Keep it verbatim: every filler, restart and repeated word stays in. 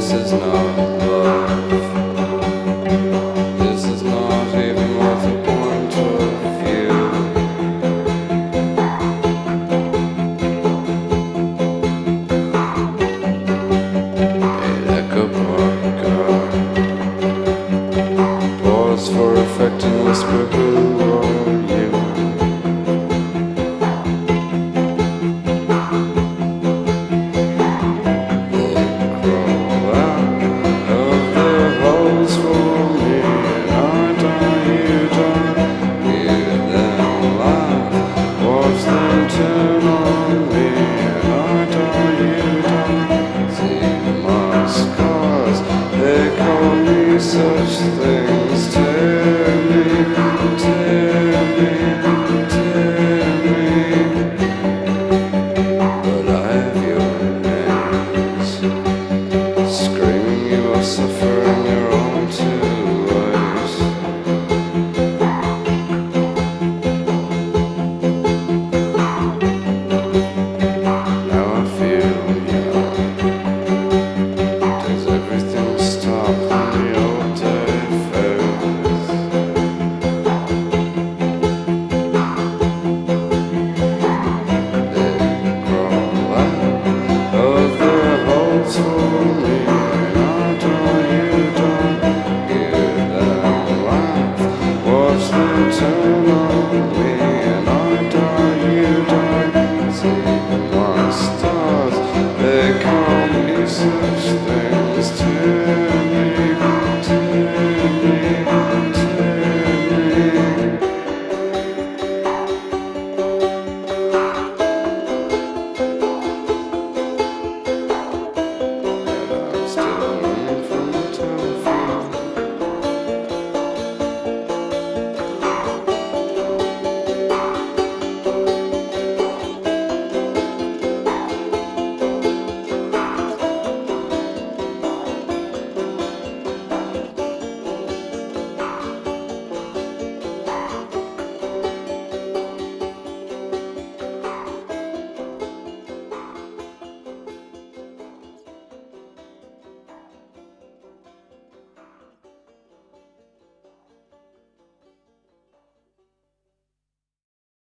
This is not love. This is not even worth a point of view. A echo park pause for effect and whisper, who are you? Turn on me and I die, you die. See my scars, they call me such things. Tear me, tear me, tear me. But I have your names, screaming you are suffering your own two ways. Turn on me and I die, you die. See my stars, they call me such